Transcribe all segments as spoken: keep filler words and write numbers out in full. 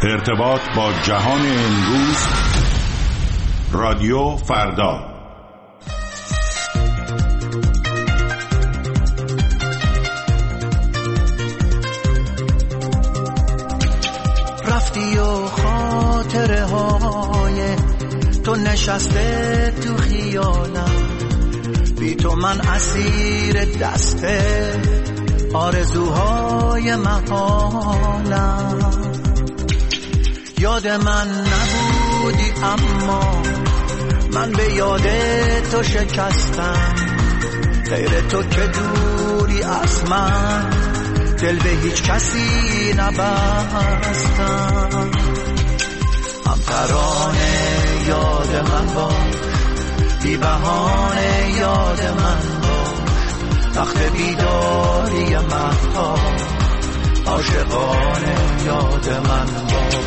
ارتباط با جهان امروز، رادیو فردا. رفتی و خاطره های تو نشسته تو خیالم، بی تو من اسیر دست آرزوهای محالم. یاد من نبودی اما من به یاد تو شکستم، غیر تو که دوری از من دل به هیچ کسی نبستم. هم ترانه یاد من باش، بی بهانه یاد من باش، وقت بیداری مه‌ها عاشقانه یاد من باش.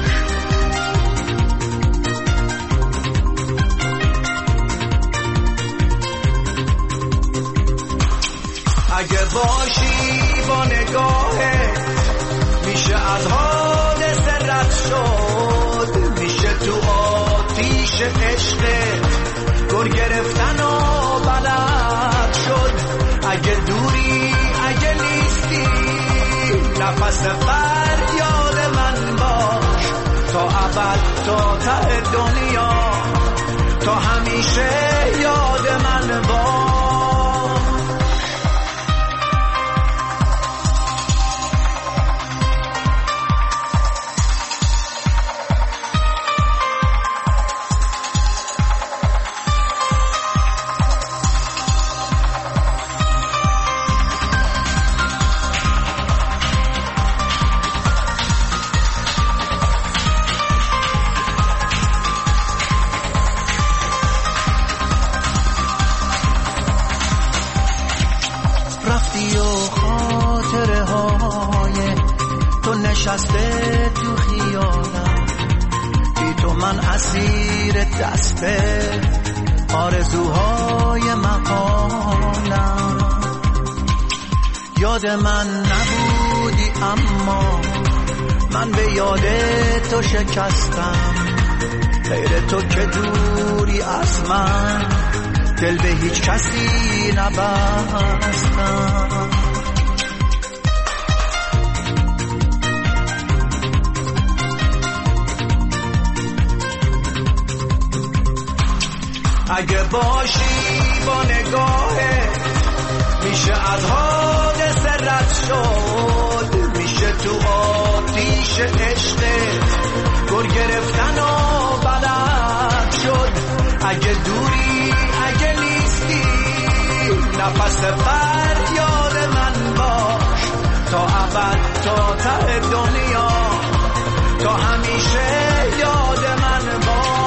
اگه باشی با نگاهه میشه از حادثه رد شد، میشه تو آتیش عشقت گر گرفتن و بلد شد. اگه دوری اگه نیستی نفس فریاد من باش، تا ابد تا ته دنیا تا همیشه یاد من باش. نشسته تو خیالم، بی تو من اسیر دست آرزوهای محالم. یاد من نبودی اما من به یاد تو شکستم، غیر تو که دوری از من دل به هیچ کسی نبستم. اگه باشی با نگاهه میشه از حادثه رد شد، میشه تو آتیش عشقت گر گرفتن و بلد شد. اگه دوری اگه نیستی نفس فریاد من باش، تا ابد تا ته دنیا تا همیشه یاد من باش.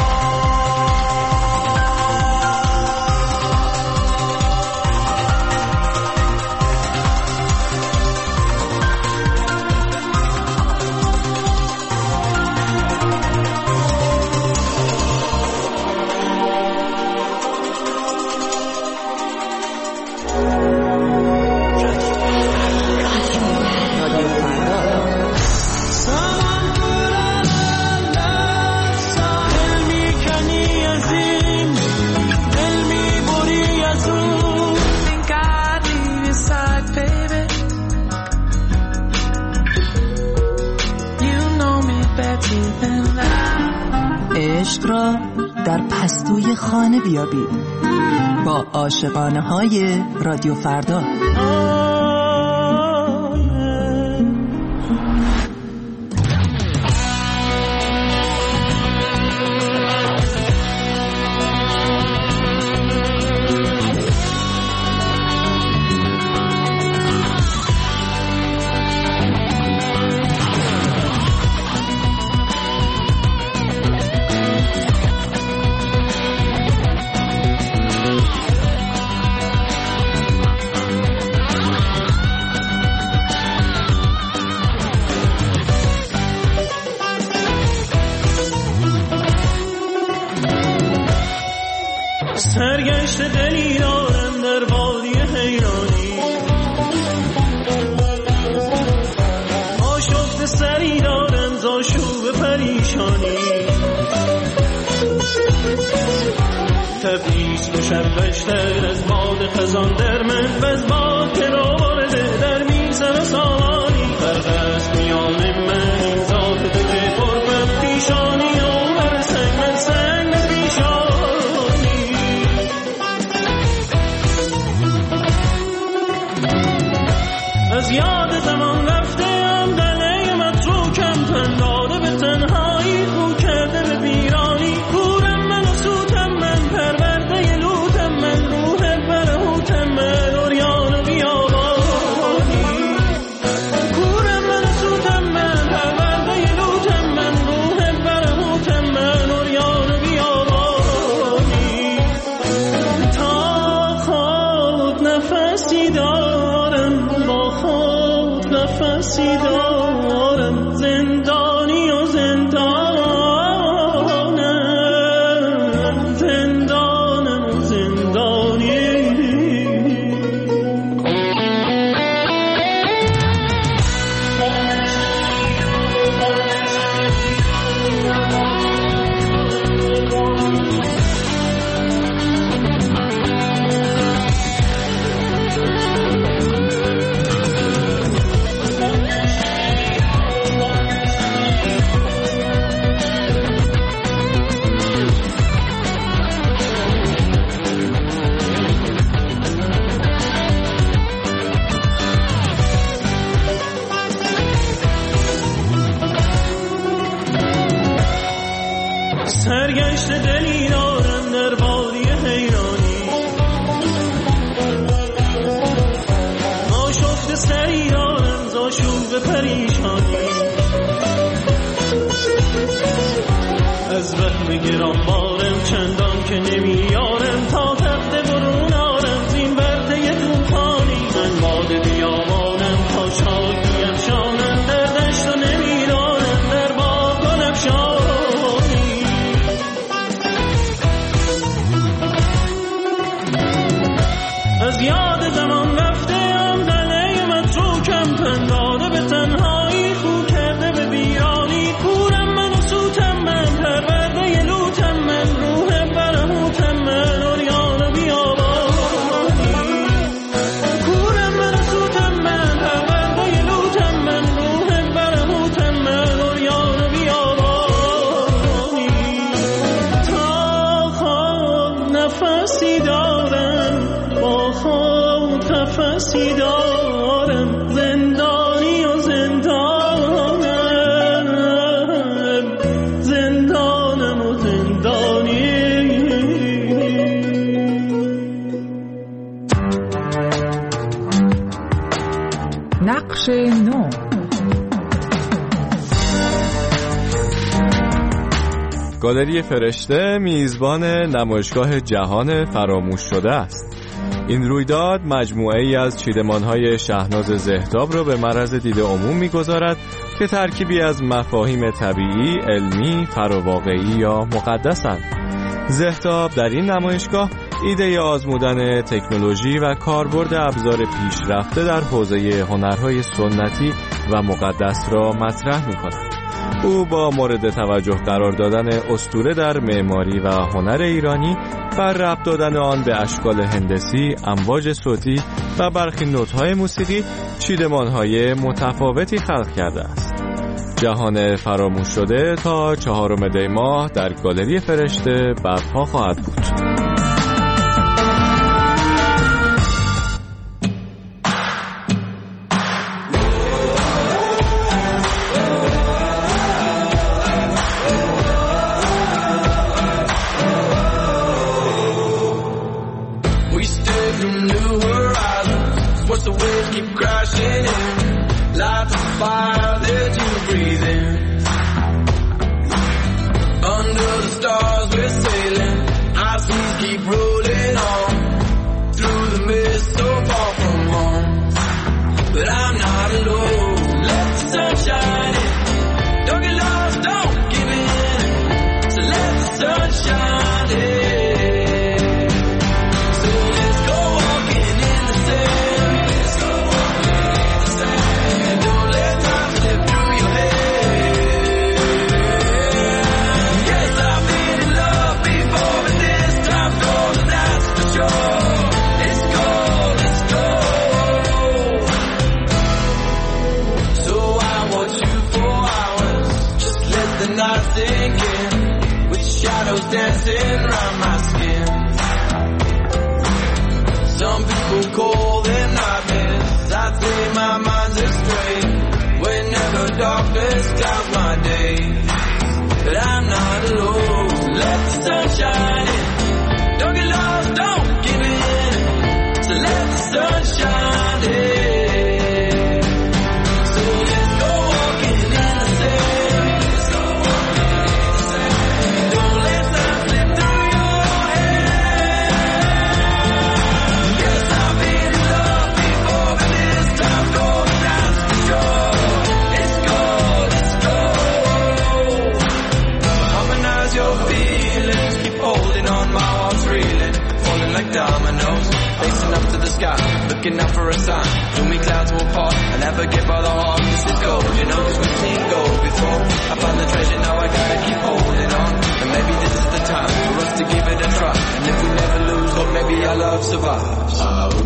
عشق را در پستوی خانه بیابید با عاشقانه های رادیو فردا. سرگشت دلی دارم در وادی حیرانی، آشفت سری دارم ز آشوب پریشانی. تبریز مشوشتر از باد خزان در من و از باد که را وارده در میزن سامانی. فرق است میان من این ذات دل پرفت پیشانی و بر سنگ من سنگ پیشانی. از یاد زمان رفته ام دله متروکم پنداده به تنهایی خو کرده به بیرانی. کورم من و سوتم من پرورده لوتم من روح برهوتم من اوریان و بیابانی. کورم من و سوتم من پرورده لوتم من روح برهوتم من اوریان و بیابانی. تا خود نفسی دارم با خود نفسی دارم زندانی و زندانم زندانم و زندانی. سرگشت دلی دارم در وادی حیرانی. آشفت سری دارم ز آشوب پریشانی. از وهم گرانبارم چندان که نمیارم تا تخت برون آرم زین برده طوفانی. من باد بیابانم تا شاکی افشانم در دشت و نمیدانم در باغ گل افشانی. از یاد زمان رفته ام دله متروکم پنداده به تنهایی خو کرده به بیرانی. کورم من و سوتم من پرورده لوتم من روح برهوتم من اوریان و بیابانی. کورم من و سوتم من پرورده لوتم من روح برهوتم من اوریان و بیابانی. تا خود نفسی دارم با خود نفسی دارم زندانی و زندانم زندانم و زندانی. نقش نو. گالری فرشته میزبان نمایشگاه جهان فراموش شده است. این رویداد مجموعه ای از چیدمان‌های شهناز زهتاب را به معرض دید عموم می‌گذارد که ترکیبی از مفاهیم طبیعی، علمی، فراواقعی یا مقدسند. زهتاب در این نمایشگاه ایده آزمودن تکنولوژی و کاربرد ابزار پیشرفته در حوزه هنرهای سنتی و مقدس را مطرح می‌کند. او با مورد توجه قرار دادن اسطوره در معماری و هنر ایرانی و ربط دادن آن به اشکال هندسی، امواج صوتی و برخی نوت‌های موسیقی چیدمان‌های متفاوتی خلق کرده است. جهان فراموش شده تا چهارم دی ماه در گالری فرشته برپا خواهد بود. Don't let time slip through your head. shadows dancing around my skin. Some people call them nightmares. I think my mind's astray whenever darkness clouds my days. But I'm not alone. Let the sun shine in. Don't get lost, don't give in. So let the sun shine in. Dominoes, facing up to the sky, looking out for a sign. Gloomy clouds will part, I never get by the heart. This is gold, you know, cause we've seen gold before. I found the treasure, now I gotta keep holding on. And maybe this is the time for us to give it a try. And if we never lose, hope maybe our love survives.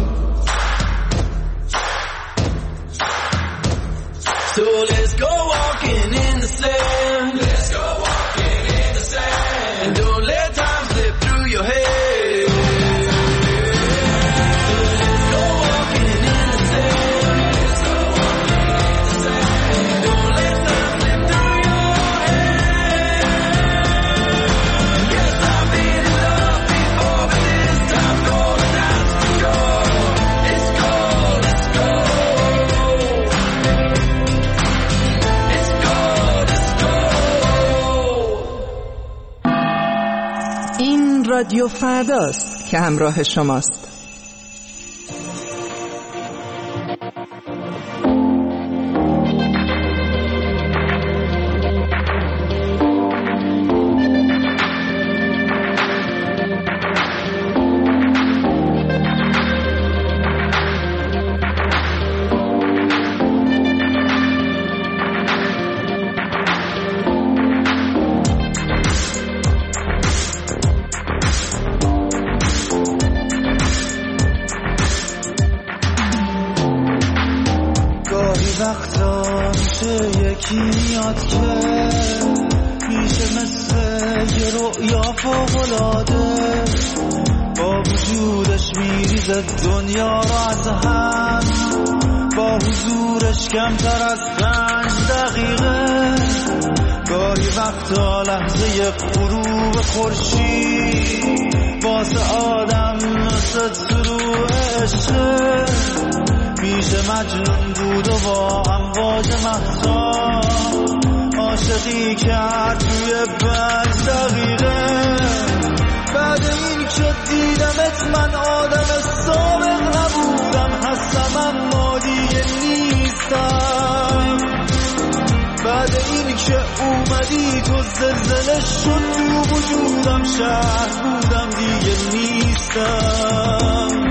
So let's go walking in the sand. Let's go walking in the sand. And don't let time slip through your head. رادیو فرداست که همراه شماست. وقتا میشه یکی میاد که میشه مثل یه رؤیا فوق‌العاده با وجودش میریزه دنیا رو از هم با حضورش کمتر از پنج دقیقه گاهی وقتا لحظه غروب خورشید واسه آدم مثل طلوع عشقه میشه مجنون بود و با امواج مهتاب عاشقی کرد توی پنج دقیقه بعد این که دیدمت من آدم سابق نبودم هستم اما دیگه نیستم بعد این که اومدی تو زلزله شد تو وجودم شهر بودم دیگه نیستم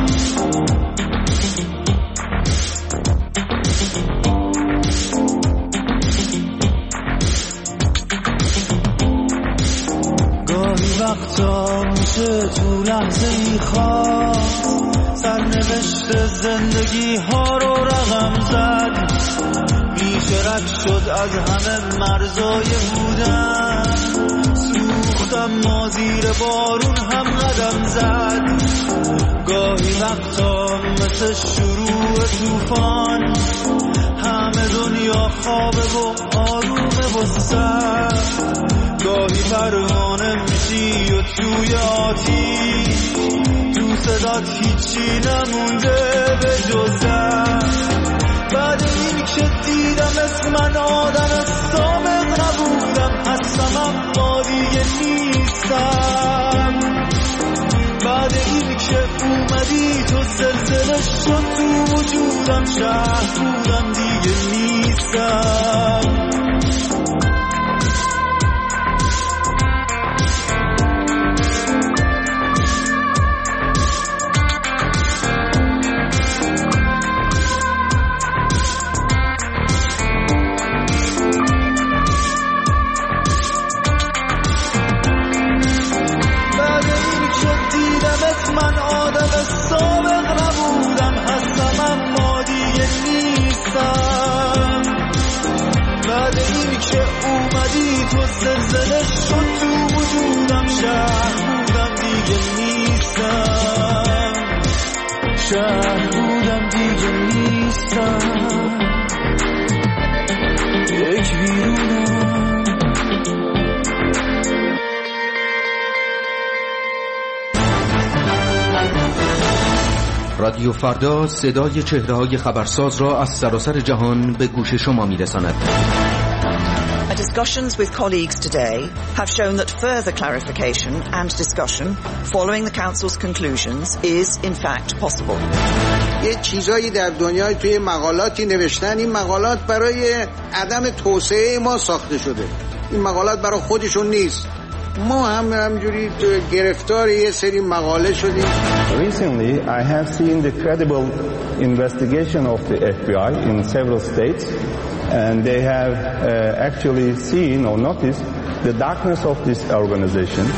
وقتا میشه تو لحظه ای خواست سرنوشت زندگی ها رو رقم زد میشه رد شد از همه مرزای بودن سوختم ما زیر بارون هم قدم زد گاهی وقتا مثل شروع طوفان همه دنیا خوابه و آرومه و سرد گاهی پروانه میشی و توی آتیش تو صدات هیچی نمونده به جز درد بعد این که دیدم اسم من آدم سابق نبودم هستم اما دیگه نیستم بعد این که اومدی تو زلزله شد تو وجودم شهر بودم دیگه نیستم من آدم سابق نبودم هستم اما دیگه نیستم بعد این که اومدی تو زلزله شد تو وجودم شهر شهر بودم دیگه نیستم، یک بیرونم. رادیو فردا صدای چهره‌های خبرساز را از سراسر جهان به گوش شما می‌رساند. Discussions with colleagues today have shown that further clarification and discussion following the Council's conclusions is in fact possible. یه چیزایی در دنیای توی مقالاتی نوشتن، این مقالات برای عدم توسعه ما ساخته شده، این مقالات برای خودشون نیست. ما هم همجوری گرفتار یه سری مقاله شدیم. Recently I have seen the credible investigation of the F B I in several states and they have uh, actually seen or noticed the darkness of this organization.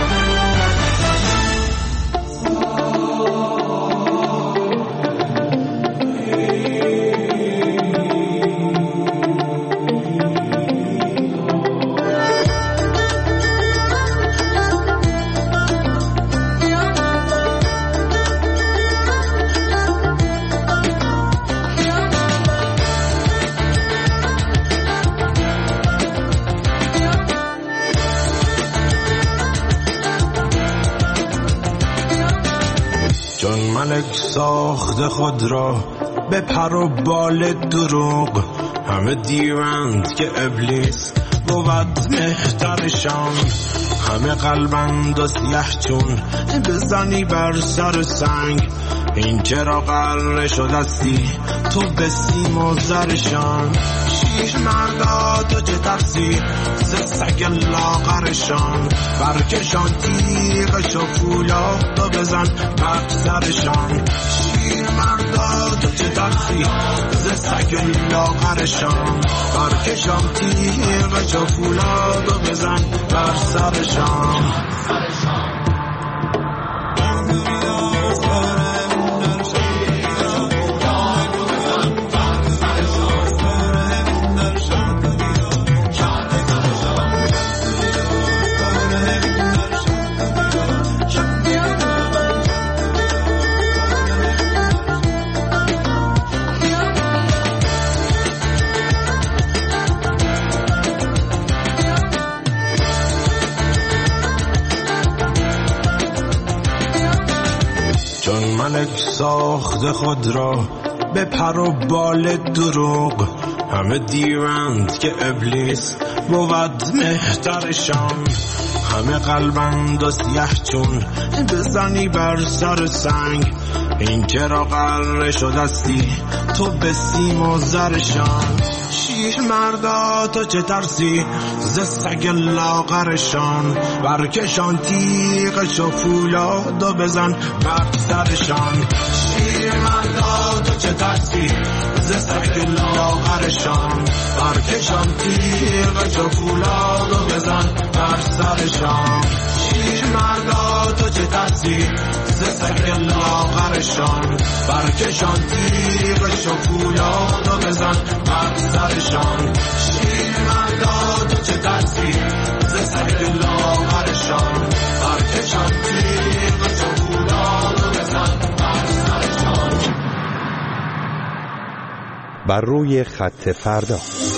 ساخت خود را به پر و بال دروغ، همه دیوند که ابلیس بود مهترشان، همه قلبند و سیاه چون بزنی بر سر سنگ، این چرا قرار شدستی تو به سیم و زرشان، شیر مردا تو چه ترسی ز سگ لاغرشان، برکشان تیغش و فولاد و بزن بر سرشان، شیر مردا تو چه ترسی ز سگ لاغرشان، برکشان تیغش و فولاد و بزن بر سرشان. ساخت خود را به پر و بال دروغ، همه دیوند که ابلیس بود مهترشان، همه قلبند و سیاه چون بزنی بر سر سنگ، این چرا قرار شدستی تو به سیم و زرشان، شیر مردا تو چه ترسی ز سگ لاغرشان، برکشان تیغش و فولاد و بزن بر سرشان، شیر مردا تو چه ترسی ز سگ لاغرشان، برکشان تیغش و فولاد و بزن بر سرشان، شیر مردا تو چه ترسی ز سگ لاغرشان، برکشان تیغش و فولاد و بزن بر سرشان، شیر مردا تو چه ترسی ز سگ لاغرشان، برکشان تیغش و فولاد و بزن بر سرشان. بر روی خط فردا.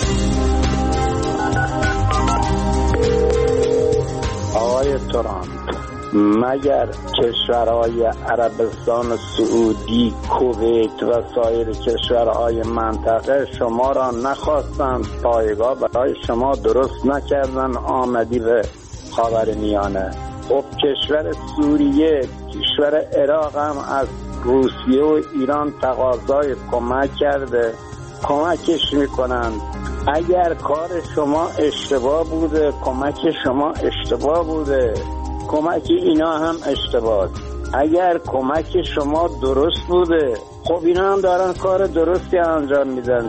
آقای ترامپ، مگر کشورهای عربستان سعودی، کویت و سایر کشورهای منطقه شما را نخواستند پایگاه برای شما درست نکردن آمدی به خاورمیانه؟ خب کشور سوریه، کشور عراق هم از روسیه و ایران تقاضای کمک کرده، کمکش میکنند. اگر کار شما اشتباه بوده، کمک شما اشتباه بوده، کمک اینا هم اشتباه. اگر کمک شما درست بوده، خب اینا هم دارن کار درستی انجام میدن.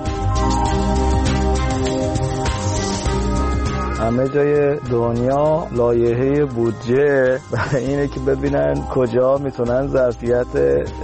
همه جای دنیا لایحه بودجه برای اینه که ببینن کجا میتونن ظرفیت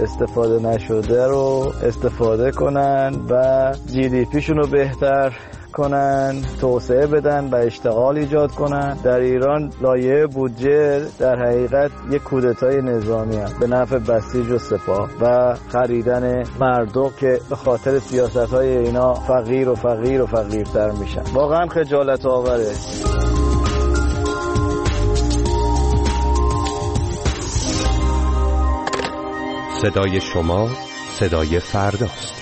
استفاده نشده رو استفاده کنن و جی دی پیشون رو بهتر کنن، توسعه بدن و اشتغال ایجاد کنن. در ایران لایحه بودجه در حقیقت یک کودتای نظامی است به نفع بسیج و سپاه و خریدن مردم که به خاطر سیاست‌های اینا فقیر و فقیر و فقیرتر میشن. واقعا خجالت آوره. صدای شما صدای فرداست.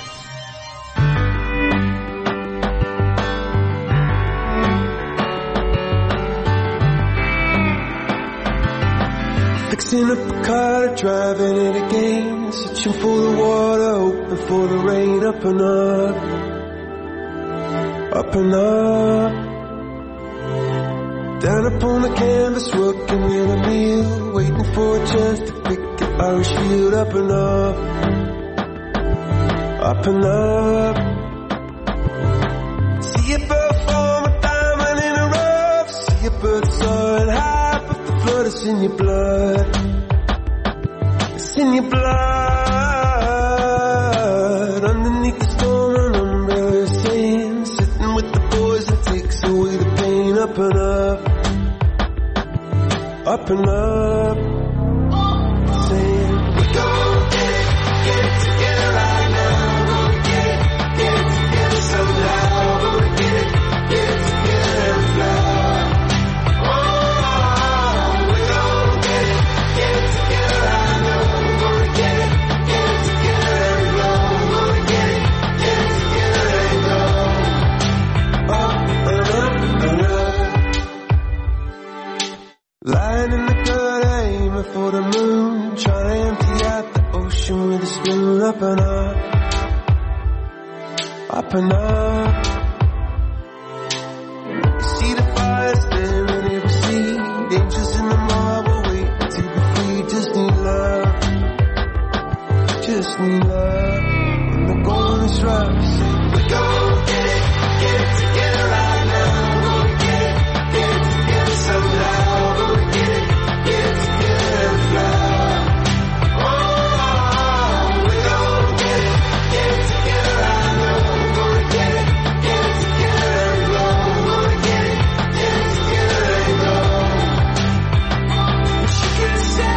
Fixing up a car, driving it again, searching for the water, hoping for the rain. Up and up, up and up, down upon the canvas, working in a meal, waiting for a chance to pick an Irish field. Up and up, up and up, see a bird form a diamond in a rough, see a bird soaring high, but the flood is in your blood, it's in your blood. Underneath the storm, an umbrella is saying, sitting with the boys and takes away the pain. Up and up, up and up, saying, we gon' get it, get it together right now. Gonna get it, get it together somehow. Gonna get it, get it together and fly. Oh, we gon' get it, get it together right now. Gonna get it, get it together and go. Gonna get it, get it together and go. Up and up and up, lying in the gutter, aiming for the moon, trying to empty out the ocean with a spoon. Up and up, up and up, you see the fire staring at every seed, angels in the marble waiting to be free. Just need love, just need love. When the going is rough, say we gon' get it, get it together right now. Gonna get it, get it together somehow. Gonna get it, get it together and fly. Oh, we gon' get it, get it together right now. Gonna get it, get it together and go. Gonna get it, get it together and go. She can say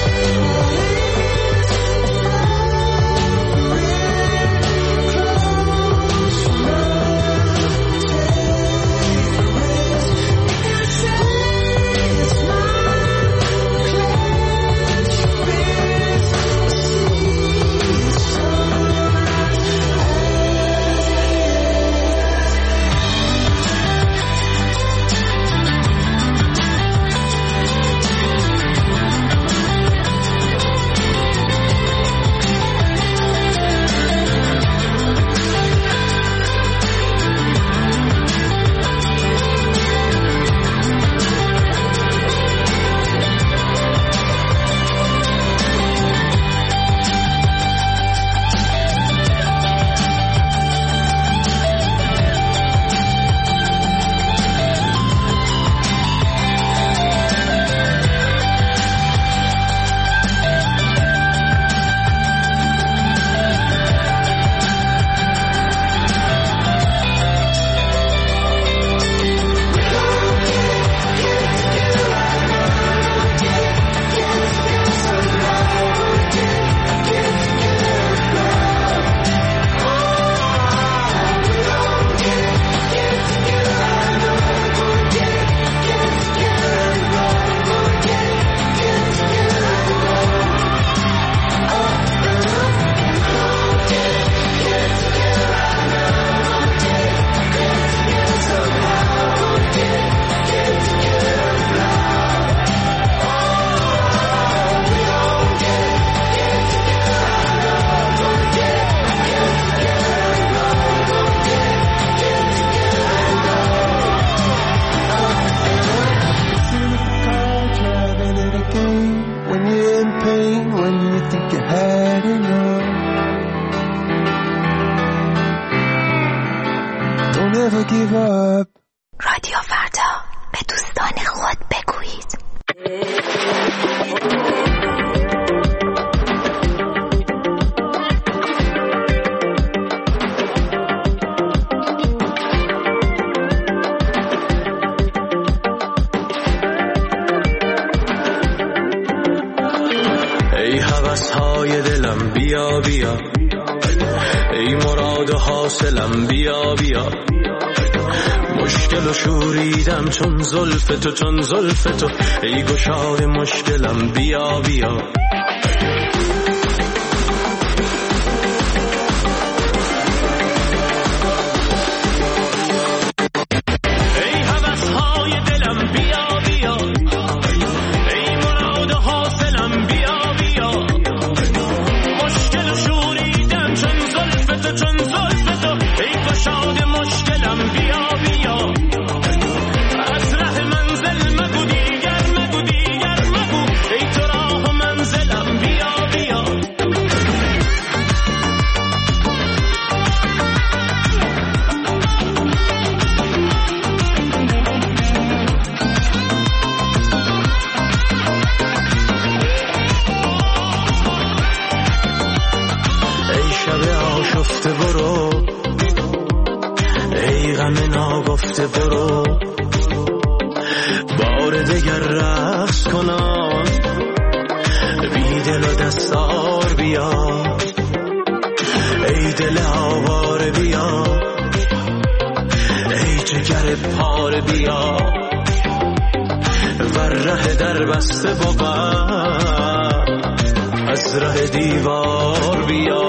never give up. رادیو فردا، به دوستان خود بگویید. های دلم بیا بیا، ای مراد و حاصلم بیا بیا، مشکل و شوریدم چون زلف تو چون زلف تو، ای گشاد مشکلم بیا بیا. برو بار دگر رقص کنم، بی دل و دستار بیا، ای دل آوار بیا، ای جگر پار بیا، ور ره در بسته بود از ره دیوار بیا.